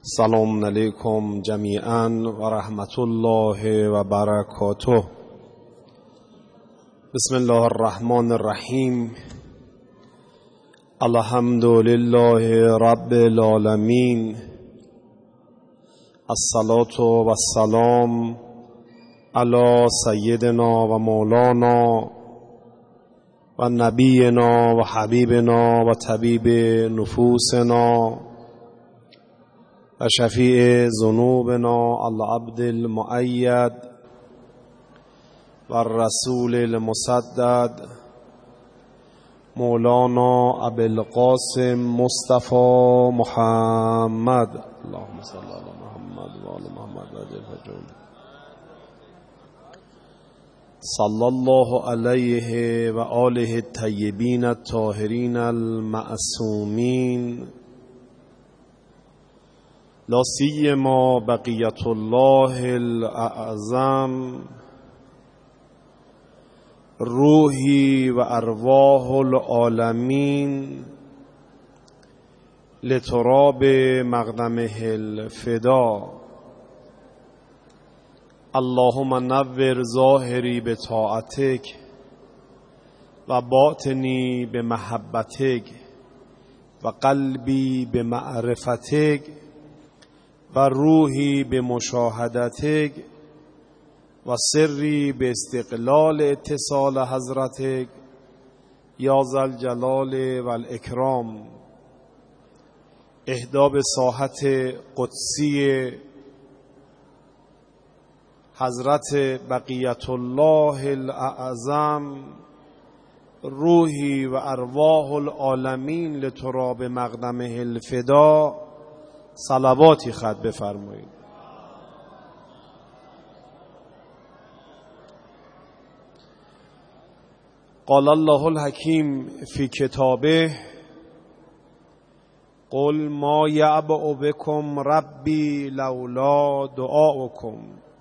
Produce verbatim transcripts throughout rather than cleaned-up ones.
سلام علیکم جمیعا و رحمت الله و برکاته. بسم الله الرحمن الرحیم. الحمد لله رب العالمین. الصلاة و السلام علی سیدنا و مولانا و نبینا و حبیبنا و طبیب نفوسنا و شفیع ذنوبنا العبد المؤید و الرسول المسدد مولانا ابی القاسم مصطفی محمد. اللهم صل علی محمد و آل محمد و عجل صلی الله علیه و آله الطیبین الطاهرین المعصومین، لا سیما بقیت الله الاعظم روحی و ارواح العالمین لتراب مقدمه الفدا. اللهم نور ظاهری بطاعتک و باطنی بمحبتک و قلبی بمعرفتک و روحی بمشاهدتک و سری باستقلال اتصال حضرتک یا ذا الجلال و الاکرام. اهدا به ساحت قدسی حضرت بقیت الله الاعظم روحی و ارواح العالمین لتراب مقدمه الفدا صلواتی خط بفرمایید. قال الله الحکیم فی کتابه قل ما یعبأ بکم ربی لولا دعاؤکم.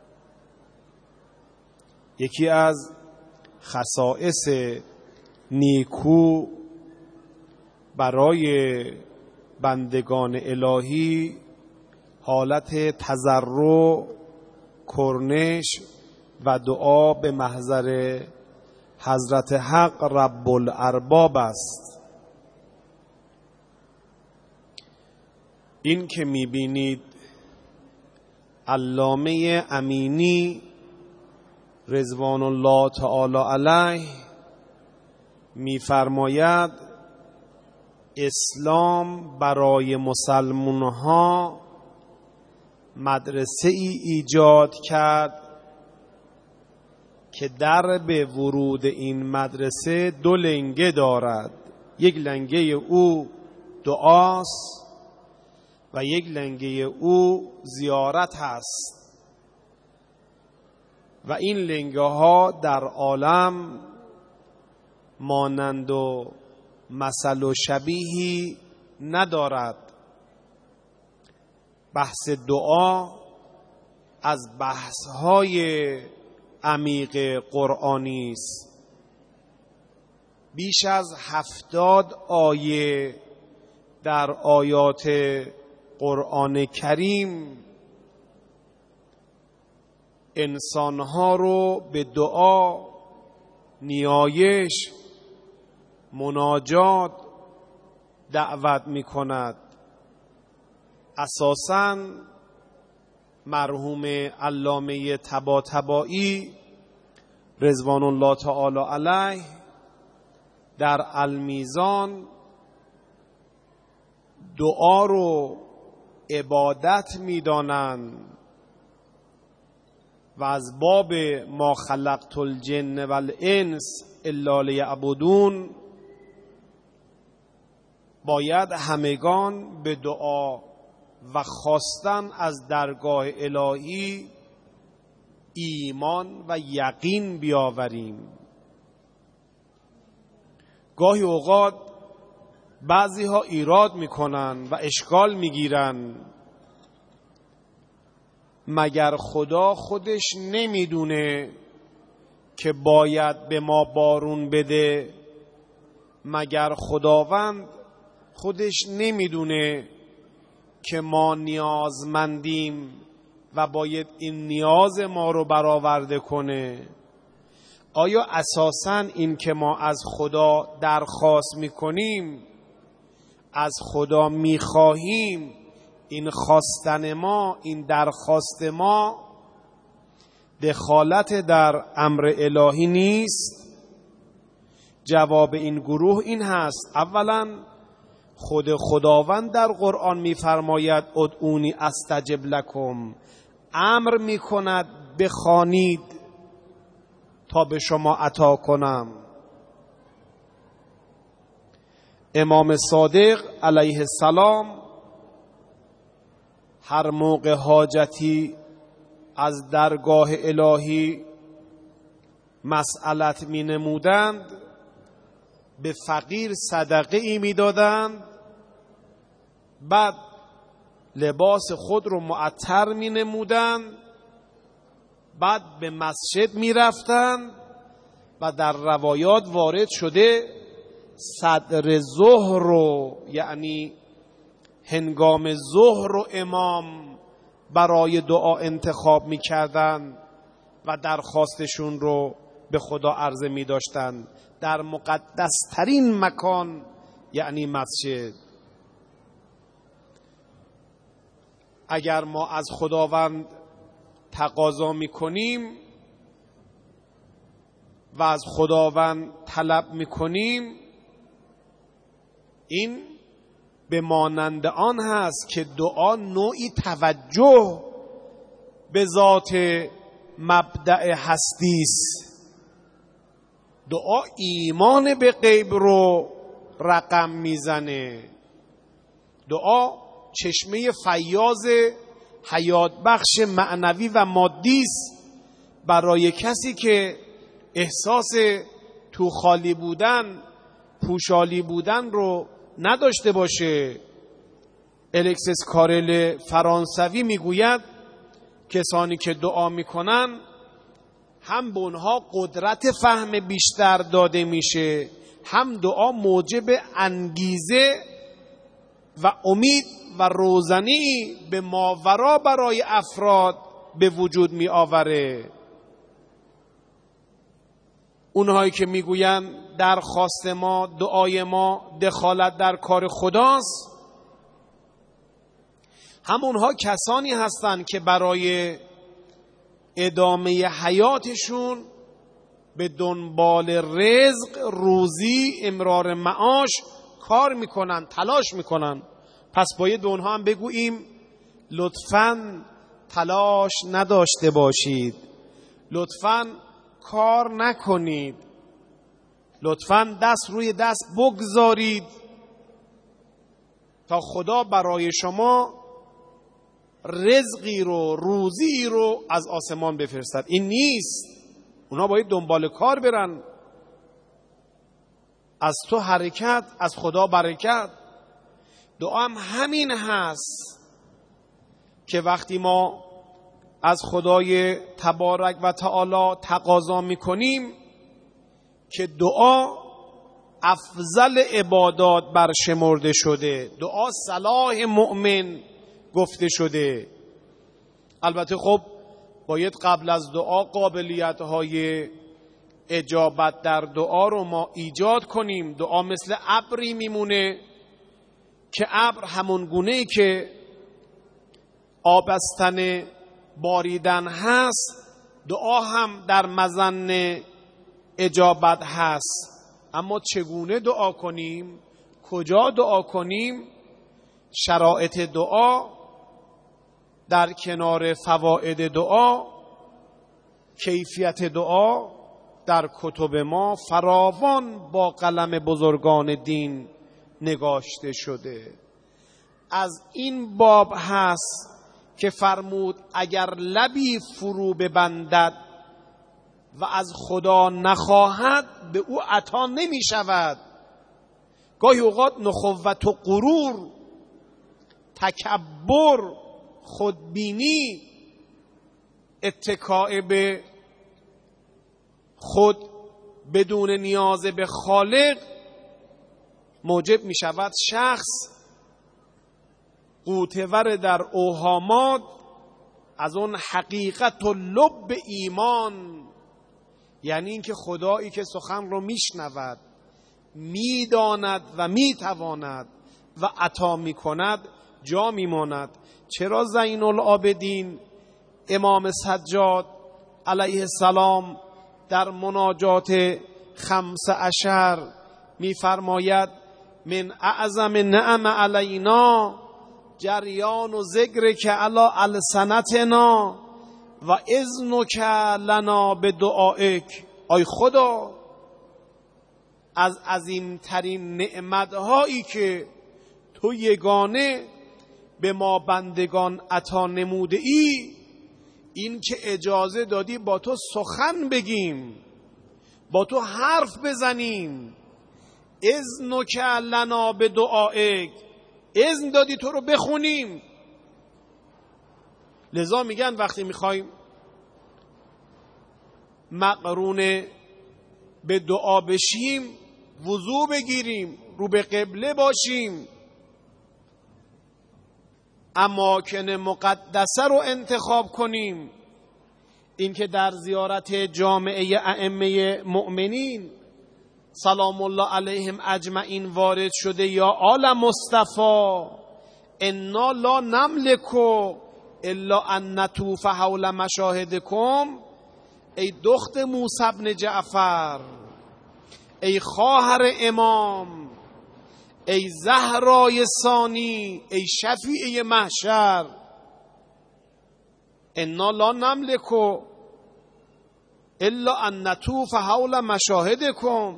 یکی از خصائص نیکو برای بندگان الهی حالت تضرع، کرنش و دعا به محضر حضرت حق رب الارباب است. این که میبینید علامه امینی رضوان الله تعالی علیه میفرماید اسلام برای مسلمان ها مدرسه ای ایجاد کرد که در به ورود این مدرسه دو لنگه دارد. یک لنگه او دعاست و یک لنگه او زیارت هست و این لنگه ها در عالم مانند و مثل و شبیهی ندارد. بحث دعا از بحث‌های عمیق قرآنی است. بیش از هفتاد آیه در آیات قرآن کریم انسانها رو به دعا، نیایش، مناجات دعوت می کند. اساساً مرحوم علامه طباطبایی رضوان الله تعالی علیه در المیزان دعا رو عبادت می دانند و از باب ما خلقت الجن والانس الا لیعبدون باید همگان به دعا و خواستن از درگاه الهی ایمان و یقین بیاوریم. گاهی اوقات بعضی ها ایراد میکنن و اشکال میگیرن مگر خدا خودش نمیدونه که باید به ما بارون بده؟ مگر خداوند خودش نمیدونه که ما نیازمندیم و باید این نیاز ما رو برآورده کنه؟ آیا اساساً این که ما از خدا درخواست میکنیم، از خدا میخواهیم، این خواستن ما، این درخواست ما دخالت در امر الهی نیست؟ جواب این گروه این هست: اولا خود خداوند در قرآن میفرماید ادعونی استجب لکم، امر میکند بخوانید تا به شما عطا کنم. امام صادق علیه السلام هر موقع حاجتی از درگاه الهی مسئلت می نمودند، به فقیر صدقه ای می دادند، بعد لباس خود رو معطر می نمودند، بعد به مسجد می رفتند و در روایات وارد شده صدر ظهر رو، یعنی هنگام ظهر رو امام برای دعا انتخاب می کردند و درخواستشون رو به خدا عرضه می داشتند در مقدس ترین مکان، یعنی مسجد. اگر ما از خداوند تقاضا می کنیم و از خداوند طلب می کنیم، این به مانند آن هست که دعا نوعی توجه به ذات مبدأ هستی است. دعا ایمان به غیب رو رقم میزنه. دعا چشمه فیاض حیات بخش معنوی و مادی است برای کسی که احساس تو خالی بودن، پوشالی بودن رو نداشته باشه. الکسیس کارل فرانسوی میگوید کسانی که دعا میکنن هم به اونها قدرت فهم بیشتر داده میشه، هم دعا موجب انگیزه و امید و روزنی به ماورا برای افراد به وجود می آوره. اونهایی که میگویند درخواست ما، دعای ما دخالت در کار خداست، همونها کسانی هستند که برای ادامه حیاتشون به دنبال رزق، روزی، امرار معاش کار میکنن، تلاش میکنن. پس باید به اونها هم بگوییم لطفاً تلاش نداشته باشید، لطفاً کار نکنید، لطفاً دست روی دست بگذارید تا خدا برای شما رزقی رو، روزی رو از آسمان بفرستد. این نیست. اونا باید دنبال کار برن. از تو حرکت، از خدا برکت. دعا هم همین هست که وقتی ما از خدای تبارک و تعالی تقاضا میکنیم که دعا افضل عبادات برشمرده شده، دعا صلاح مؤمن گفته شده. البته خب باید قبل از دعا قابلیت های اجابت در دعا رو ما ایجاد کنیم. دعا مثل ابری میمونه که ابر همون گونه‌ای که آبستن باریدن هست، دعا هم در مظن اجابت هست. اما چگونه دعا کنیم، کجا دعا کنیم، شرایط دعا در کنار فواید دعا، کیفیت دعا در کتب ما فراوان با قلم بزرگان دین نگاشته شده. از این باب هست که فرمود اگر لبی فرو ببندد و از خدا نخواهد به او عطا نمی شود. گاهی اوقات نخوت و غرور، تکبر، خودبینی، اتکاء به خود بدون نیاز به خالق موجب می شود شخص قوتور در اوهامات از اون حقیقت و لب ایمان، یعنی اینکه خدایی که سخن رو میشنود، میداند و میتواند و عطا میکند جا میماند. چرا زین العابدین امام سجاد علیه السلام در مناجات خمس عشر میفرماید من اعظم نعم علینا جریان و ذکر که علی السنتنا و اذنک لنا به دعائک. آی خدا، از عظیمترین نعمتهایی که تو یگانه به ما بندگان عطا نموده ای این که اجازه دادی با تو سخن بگیم، با تو حرف بزنیم. اذنک لنا به دعائک، اذن دادی تو رو بخونیم. لذا میگن وقتی میخوایم مقرون به دعا بشیم وضو بگیریم، رو به قبله باشیم، اماکن مقدسه رو انتخاب کنیم. این که در زیارت جامعه ائمه مؤمنین سلام الله علیهم اجمعین وارد شده یا آل مصطفی انا لا نملک الا ان نطوف حول مشاهدکم. ای دخت موسی بن جعفر، ای خواهر امام، ای زهرای ثانی، ای شفیع محشر، انا لا نملک الا ان نطوف حول مشاهدکم.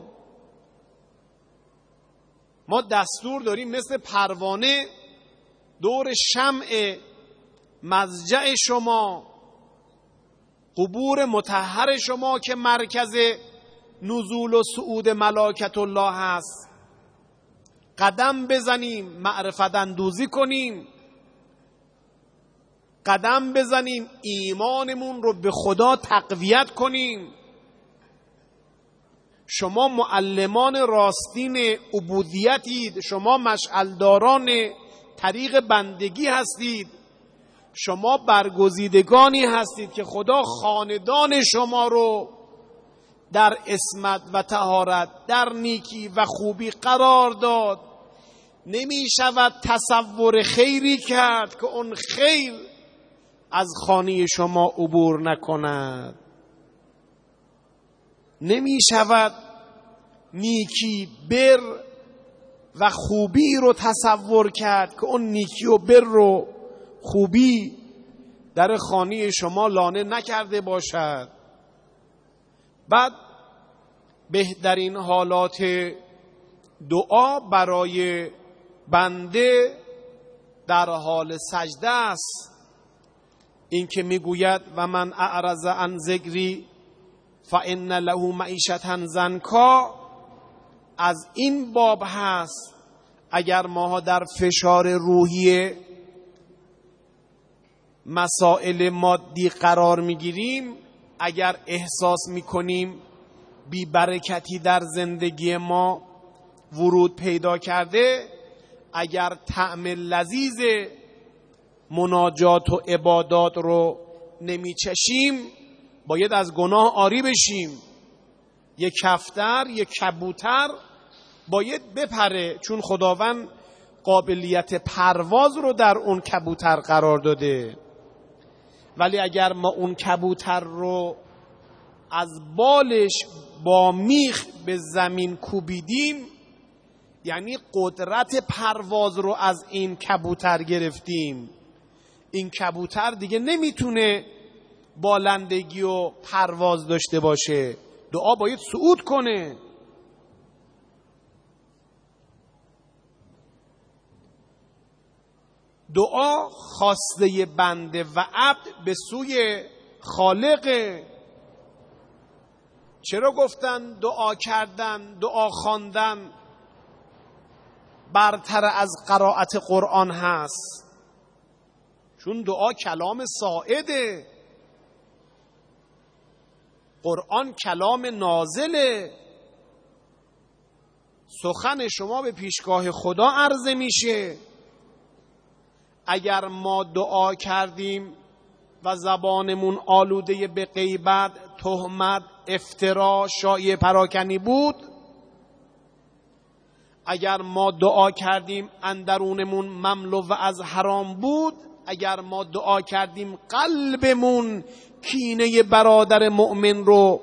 ما دستور داریم مثل پروانه دور شمع مضجع شما، قبور مطهر شما که مرکز نزول و صعود ملائکت الله هست قدم بزنیم، معرفت اندوزی کنیم، قدم بزنیم، ایمانمون رو به خدا تقویت کنیم. شما معلمان راستین عبودیتید، شما مشعلداران طریق بندگی هستید، شما برگزیدگانی هستید که خدا خاندان شما رو در عصمت و طهارت، در نیکی و خوبی قرار داد. نمی شود تصور خیری کرد که اون خیر از خانه شما عبور نکند. نمی شود نیکی، بر و خوبی رو تصور کرد که اون نیکی و بر رو، خوبی در خانه شما لانه نکرده باشد. بعد بهترین حالات دعا برای بنده در حال سجده است. این که میگوید و من اعرض عن ذکری فان له معیشة ضنکا، از این باب هست اگر ما در فشار روحی مسائل مادی قرار میگیریم، اگر احساس میکنیم بی برکتی در زندگی ما ورود پیدا کرده، اگر طعم لذیذ مناجات و عبادات رو نمیچشیم، باید از گناه آری بشیم. یک کفتر، یک کبوتر باید بپره، چون خداوند قابلیت پرواز رو در اون کبوتر قرار داده. ولی اگر ما اون کبوتر رو از بالش با میخ به زمین کوبیدیم، یعنی قدرت پرواز رو از این کبوتر گرفتیم. این کبوتر دیگه نمیتونه بالندگی و پرواز داشته باشه. دعا باید صعود کنه. دعا خواسته بنده و عبد به سوی خالقه. چرا گفتن دعا کردن، دعا خواندن برتر از قرائت قرآن هست؟ چون دعا کلام ساعده، قرآن کلام نازله. سخن شما به پیشگاه خدا عرضه میشه. اگر ما دعا کردیم و زبانمون آلوده به غیبت، تهمت، افترا، شایعه پراکنی بود، اگر ما دعا کردیم اندرونمون مملو و از حرام بود، اگر ما دعا کردیم قلبمون کینه برادر مؤمن رو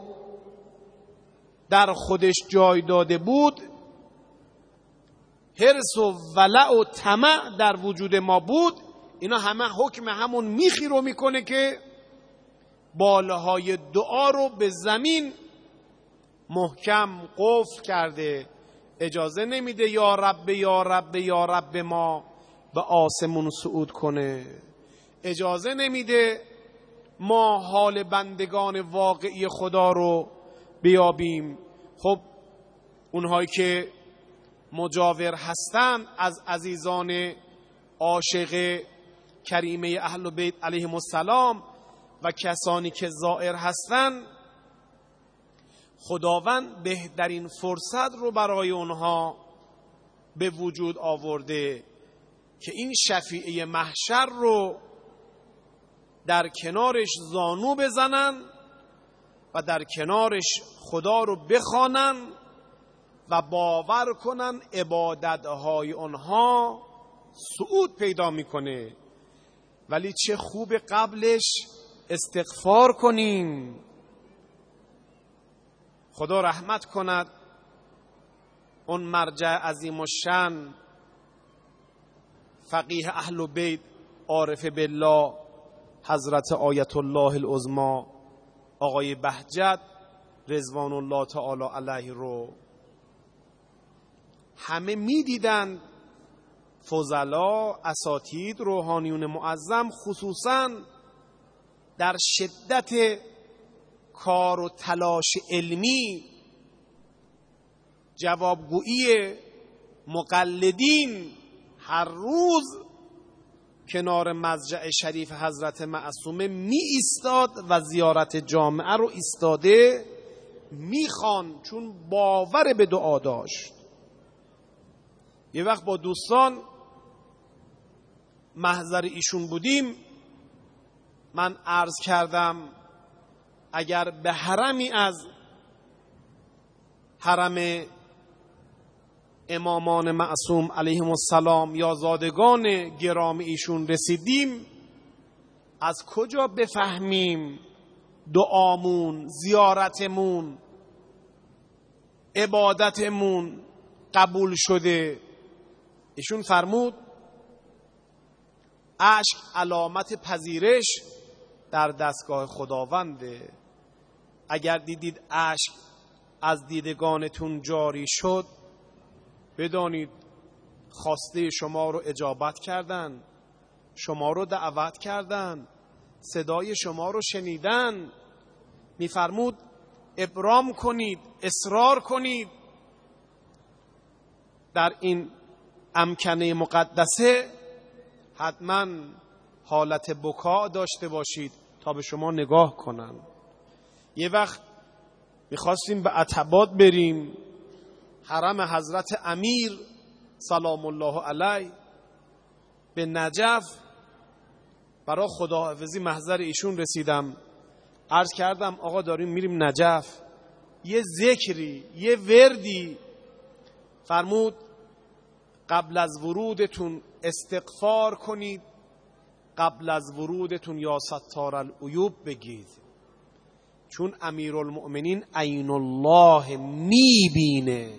در خودش جای داده بود، حرص و ولع و طمع در وجود ما بود، اینا همه حکم همون میخی رو میکنه که بالهای دعا رو به زمین محکم قفل کرده، اجازه نمیده یا رب یا رب یا رب ما به آسمون صعود کنه، اجازه نمیده ما حال بندگان واقعی خدا رو بیابیم. خب اونهایی که مجاور هستند از عزیزان عاشق کریمه اهل بیت علیهم السلام و کسانی که زائر هستند، خداوند بهترین فرصت رو برای اونها به وجود آورده که این شفیعه محشر رو در کنارش زانو بزنن و در کنارش خدا رو بخوانن و باور کنن عبادتهای اونها صعود پیدا میکنه. ولی چه خوب قبلش استغفار کنیم. خدا رحمت کند اون مرجع عظیم الشان فقیه اهل بیت عارف بالله حضرت آیت الله العظمی آقای بهجت رضوان الله تعالی علیه رو همه میدیدن. فضلا، اساتید، روحانیون معظم خصوصا در شدت کار و تلاش علمی جوابگویی مقلدین هر روز کنار مضجع شریف حضرت معصومه می ایستاد و زیارت جامعه رو ایستاده می خوان، چون باور به دعا داشت. یه وقت با دوستان محضر ایشون بودیم، من عرض کردم اگر به حرمی از حرم امامان معصوم علیهم السلام یا زادگان گرامی ایشون رسیدیم، از کجا بفهمیم دعامون، زیارتمون، عبادتمون قبول شده؟ ایشون فرمود اشک علامت پذیرش در دستگاه خداونده. اگر دیدید اشک از دیدگانتون جاری شد، بدانید خواسته شما رو اجابت کردن، شما رو دعوت کردن، صدای شما رو شنیدن. میفرمود ابرام کنید، اصرار کنید در این امکنه مقدسه، حتما حالت بکا داشته باشید تا به شما نگاه کنن. یه وقت میخواستیم به عتبات بریم، حرم حضرت امیر سلام الله علیه، به نجف، برای خداحافظی محضر ایشون رسیدم، عرض کردم آقا داریم میریم نجف، یه ذکری، یه وردی. فرمود قبل از ورودتون استغفار کنید، قبل از ورودتون یا ستار العیوب بگید، چون امیرالمؤمنین عین الله میبینه.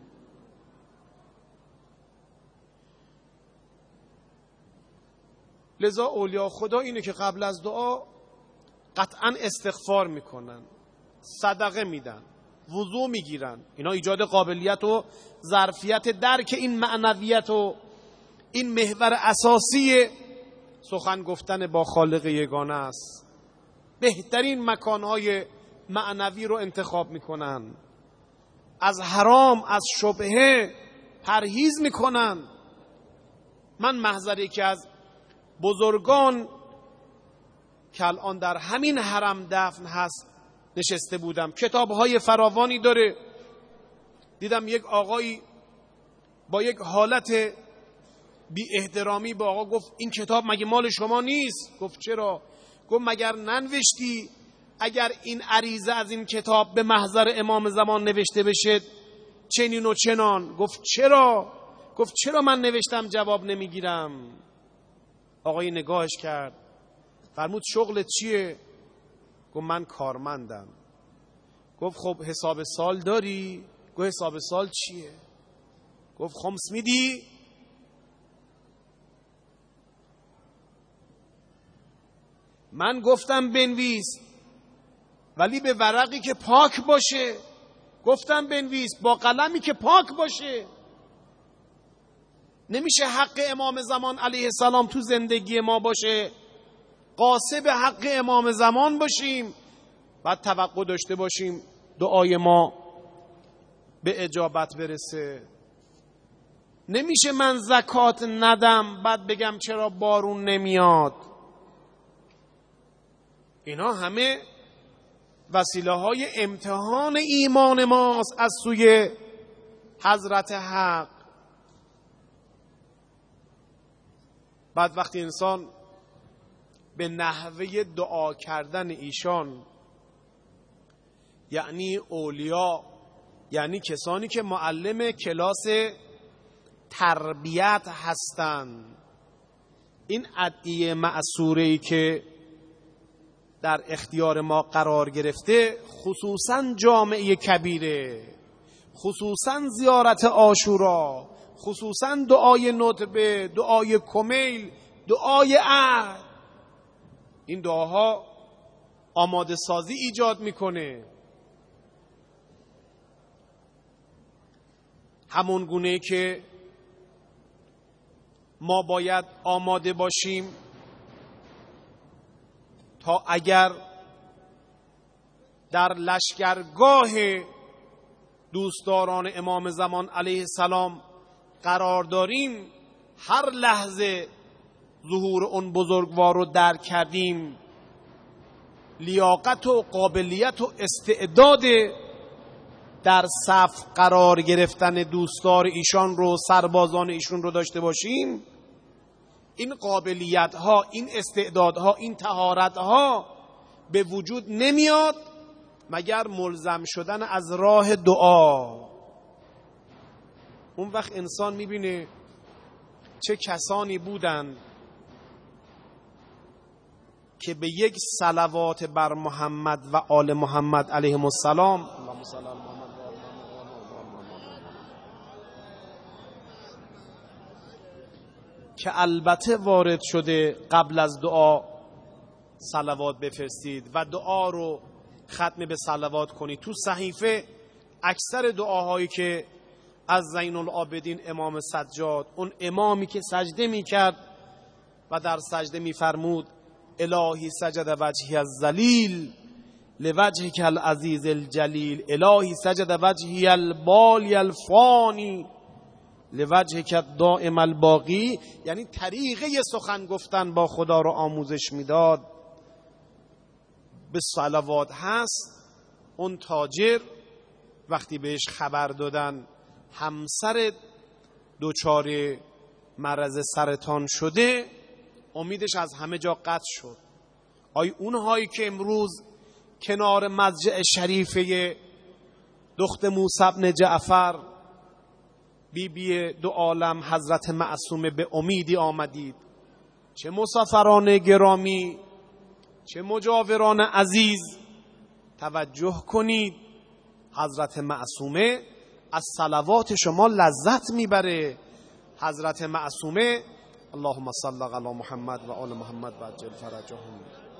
لذا اولیاء خدا اینه که قبل از دعا قطعا استغفار میکنن، صدقه میدن، وضو میگیرن. اینا ایجاد قابلیت و ظرفیت درک این معنویت و این محور اساسی سخن گفتن با خالق یگانه است. بهترین مکانهای معنوی رو انتخاب میکنن، از حرام، از شبهه پرهیز میکنن. من محضری که از بزرگان که الان در همین حرم دفن هست نشسته بودم، کتابهای فراوانی داره، دیدم یک آقایی با یک حالت بی احترامی به آقا گفت این کتاب مگه مال شما نیست؟ گفت چرا؟ گفت مگر ننوشتی اگر این عریضه از این کتاب به محضر امام زمان نوشته بشه چنین و چنان؟ گفت چرا؟ گفت چرا من نوشتم جواب نمیگیرم؟ آقای نگاهش کرد، فرمود شغلت چیه؟ گفت من کارمندم. گفت خب حساب سال داری؟ گفت حساب سال چیه؟ گفت خمس میدی؟ من گفتم بنویس ولی به ورقی که پاک باشه. گفتم بنویس با قلمی که پاک باشه. نمیشه حق امام زمان علیه السلام تو زندگی ما باشه، غاصب حق امام زمان باشیم، بعد توقع داشته باشیم دعای ما به اجابت برسه. نمیشه من زکات ندم بعد بگم چرا بارون نمیاد. اینا همه وسیله های امتحان ایمان ماست از سوی حضرت حق. بعد وقتی انسان به نحوه دعا کردن ایشان، یعنی اولیا، یعنی کسانی که معلم کلاس تربیت هستند، این ادعیه معصوره‌ای که در اختیار ما قرار گرفته، خصوصا جامعه کبیره، خصوصا زیارت عاشورا، خصوصا دعای ندبه، دعای کمیل، دعای عهد، این دعاها آماده سازی ایجاد میکنه. همون گونه که ما باید آماده باشیم تا اگر در لشکرگاه دوستداران امام زمان علیه السلام قرار داریم، هر لحظه ظهور اون بزرگوار رو درک کردیم، لیاقت و قابلیت و استعداد در صف قرار گرفتن دوستدار ایشان رو، سربازان ایشون رو داشته باشیم، این قابلیت ها، این استعداد ها، این طهارت ها به وجود نمیاد مگر ملزم شدن از راه دعا. اون وقت انسان میبینه چه کسانی بودن که به یک صلوات بر محمد و آل محمد علیهم السلام که البته وارد شده قبل از دعا صلوات بفرستید و دعا رو ختم به صلوات کنید. تو صحیفه اکثر دعاهایی که از زین العابدین امام سجاد، اون امامی که سجده میکرد و در سجده میفرمود الهی سجد وجهی الذلیل لوجهک العزیز الجلیل، الهی سجد وجهی البالی الفانی لوجهک الدائم الباقی، یعنی طریقه سخن گفتن با خدا رو آموزش میداد. به صلوات هست. اون تاجر وقتی بهش خبر دادن همسر دچار مرض سرطان شده، امیدش از همه جا قطع شد. آی اونهایی که امروز کنار مسجد شریفه دخت موسی بن جعفر بی بی دو عالم حضرت معصومه به امیدی آمدید، چه مسافران گرامی، چه مجاوران عزیز، توجه کنید حضرت معصومه از صلوات شما لذت میبره. حضرت معصومه اللهم صل علی محمد و آل محمد و عجل فرجهم،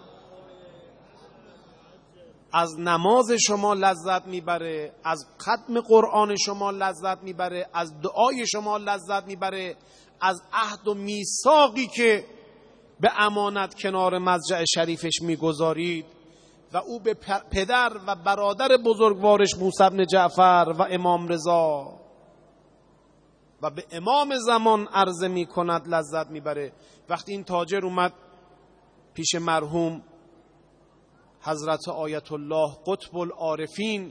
از نماز شما لذت میبره، از ختم قرآن شما لذت میبره، از دعای شما لذت میبره، از عهد و میثاقی که به امانت کنار مسجد شریفش میگذارید و او به پدر و برادر بزرگوارش موسی بن جعفر و امام رضا و به امام زمان عرضه میکند لذت میبره. وقتی این تاجر اومد پیش مرحوم حضرت آیت الله قطب العارفین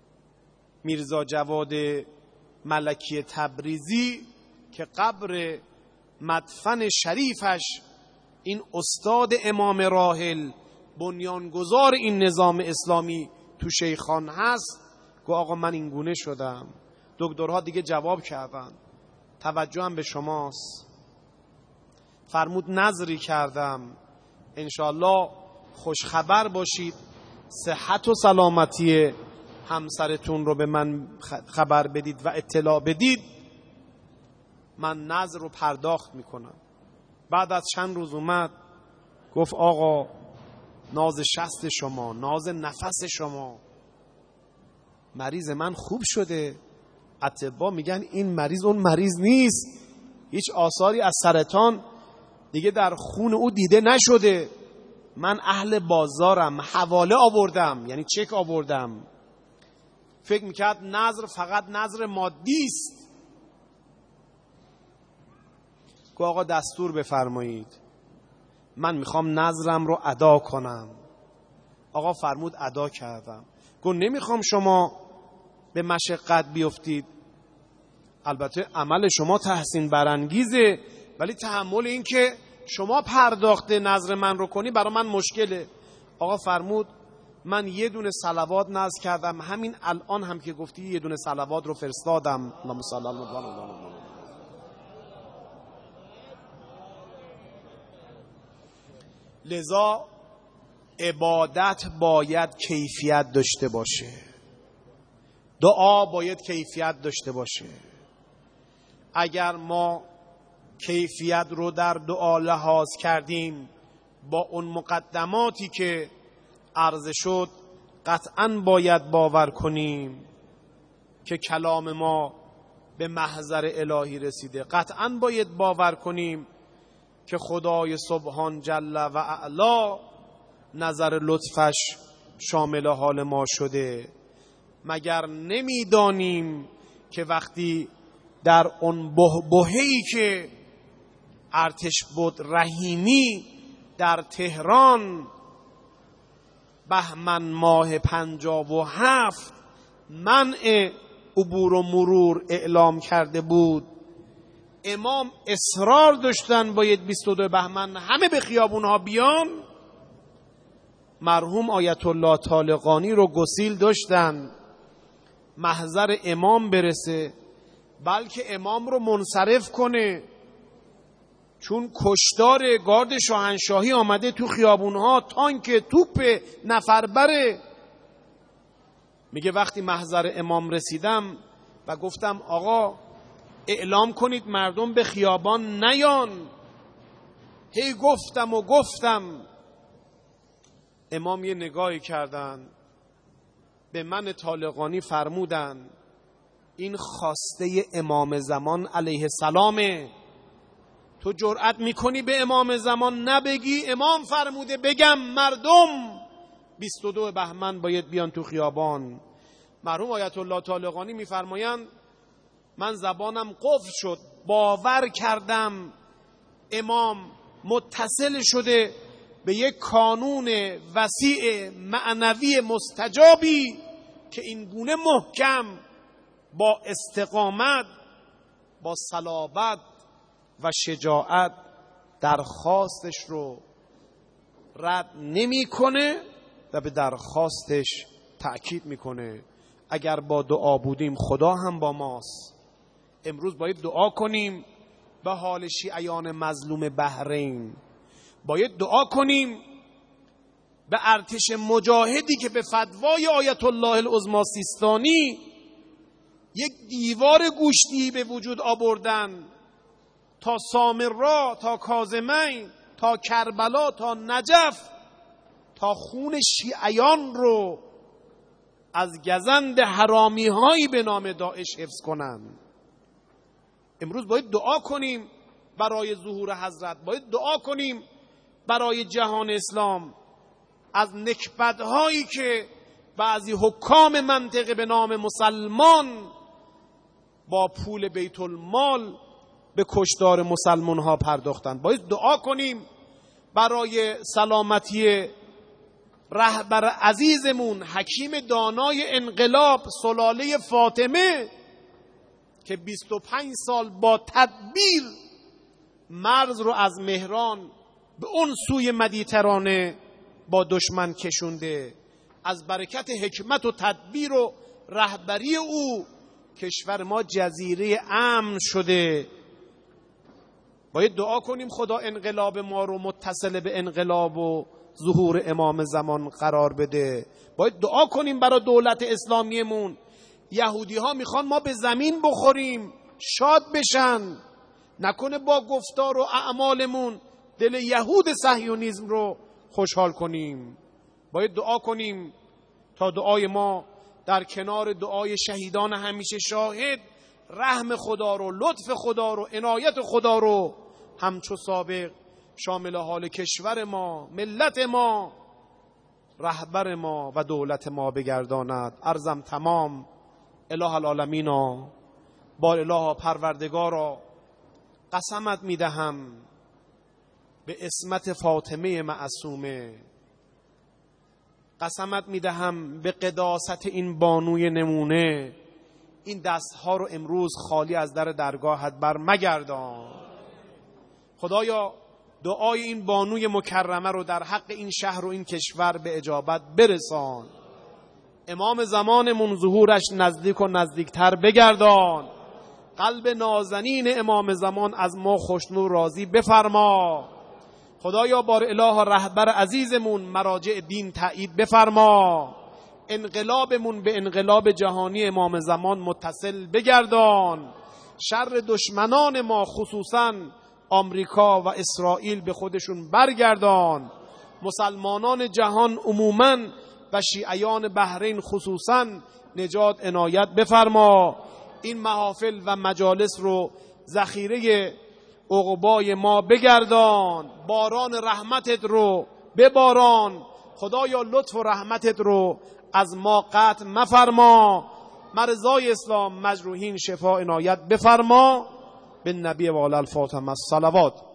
میرزا جواد ملکی تبریزی که قبر مدفن شریفش این استاد امام راحل بنیانگذار این نظام اسلامی تو شیخان هست، گو آقا من این گونه شدم. دکترها دیگه جواب کردن، توجهم به شماست. فرمود نظری کردم، انشالله خوش خبر باشید، صحت و سلامتی همسرتون رو به من خبر بدید و اطلاع بدید، من نظر رو پرداخت میکنم. بعد از چند روز اومد گفت آقا ناز شست شما، ناز نفس شما، مریض من خوب شده. اطباء میگن این مریض اون مریض نیست، هیچ آثاری از سرطان دیگه در خون او دیده نشده. من اهل بازارم، حواله آوردم، یعنی چک آوردم. فکر میکرد نظر فقط نظر مادی است. گفت آقا دستور بفرمایید، من میخوام نظرم رو ادا کنم. آقا فرمود ادا کردم. گفت نمیخوام شما به مشقت بیفتید، البته عمل شما تحسین برانگیزه، ولی تحمل این که شما پرداخت نظر من رو کنی برای من مشکله. آقا فرمود من یه دونه صلوات نذر کردم، همین الان هم که گفتی یه دونه صلوات رو فرستادم. اللهم صل علی محمد. لذا عبادت باید کیفیت داشته باشه، دعا باید کیفیت داشته باشه. اگر ما کیفیت رو در دعا لحاظ کردیم با اون مقدماتی که عرض شد، قطعاً باید باور کنیم که کلام ما به محضر الهی رسیده. قطعاً باید باور کنیم که خدای سبحان جل و اعلا نظر لطفش شامل حال ما شده. مگر نمیدانیم که وقتی در اون بحبوحه‌ای که ارتش بود رحیمی در تهران بهمن ماه پنجاه و هفت منع عبور و مرور اعلام کرده بود، امام اصرار داشتن باید بیست و دو بهمن همه به خیابونها بیان. مرحوم آیت الله طالقانی رو گسیل داشتن محضر امام برسه، بلکه امام رو منصرف کنه، چون کشتار گارد شاهنشاهی آمده تو خیابونها، تانک توپ نفربره. میگه وقتی محضر امام رسیدم و گفتم آقا اعلام کنید مردم به خیابان نیان، هی گفتم و گفتم. امام یه نگاهی کردن به من طالقانی، فرمودن این خواسته امام زمان علیه السلامه، تو جرأت میکنی به امام زمان نبگی امام فرموده بگم مردم بیست و دو بهمن باید بیان تو خیابان؟ مرحوم آیت الله طالقانی میفرمایند من زبانم قفل شد، باور کردم امام متصل شده به یک کانون وسیع معنوی مستجابی که این گونه محکم با استقامت، با صلابت و شجاعت درخواستش رو رد نمیکنه و به درخواستش تأکید میکنه. اگر با دعا بودیم خدا هم با ماست. امروز باید دعا کنیم به حال شیعیان مظلوم بحرین، باید دعا کنیم به ارتش مجاهدی که به فتوای آیت الله العظمی سیستانی یک دیوار گوشتی به وجود آوردن تا سامرا، تا کاظمین، تا کربلا، تا نجف، تا خون شیعیان رو از گزند حرامی هایی به نام داعش حفظ کنند. امروز باید دعا کنیم برای ظهور حضرت، باید دعا کنیم برای جهان اسلام از نکبت هایی که بعضی حکام منطقه به نام مسلمان با پول بیت المال به کشتار مسلمان ها پرداختند. باید دعا کنیم برای سلامتی رهبر عزیزمون حکیم دانای انقلاب سلاله فاطمه که بیست و پنج سال با تدبیر مرز رو از مهران به اون سوی مدیترانه با دشمن کشونده. از برکت حکمت و تدبیر و رهبری او کشور ما جزیره امن شده. باید دعا کنیم خدا انقلاب ما رو متصل به انقلاب و ظهور امام زمان قرار بده. باید دعا کنیم برای دولت اسلامیمون. یهودی ها میخوان ما به زمین بخوریم، شاد بشن، نکنه با گفتار و اعمالمون دل یهود صهیونیسم رو خوشحال کنیم. باید دعا کنیم تا دعای ما در کنار دعای شهیدان همیشه شاهد رحم خدا رو، لطف خدا رو، عنایت خدا رو همچو سابق شامل حال کشور ما، ملت ما، رهبر ما و دولت ما بگرداند. عرضم تمام. اله العالمینا، با اله پروردگارا قسمت میدهم به عصمت فاطمه معصومه، قسمت میدهم به قداست این بانوی نمونه، این دستها رو امروز خالی از در درگاهت بر مگردان. خدایا دعای این بانوی مکرمه رو در حق این شهر و این کشور به اجابت برسان. امام زمانمون ظهورش نزدیک و نزدیکتر بگردان. قلب نازنین امام زمان از ما خوشنو راضی بفرما. خدایا بار اله رهبر عزیزمون مراجع دین تایید بفرما. انقلابمون به انقلاب جهانی امام زمان متصل بگردان. شر دشمنان ما خصوصاً آمریکا و اسرائیل به خودشون برگردان. مسلمانان جهان عموماً و شیعیان بحرین خصوصاً نجات عنایت بفرما. این محافل و مجالس رو ذخیره عقبای ما بگردان. باران رحمتت رو بباران. خدایا لطف و رحمتت رو از ما قطع مفرما. مرضای اسلام مجروحین شفا عنایت بفرما. به نبی و آل الفاطمه الصلوات.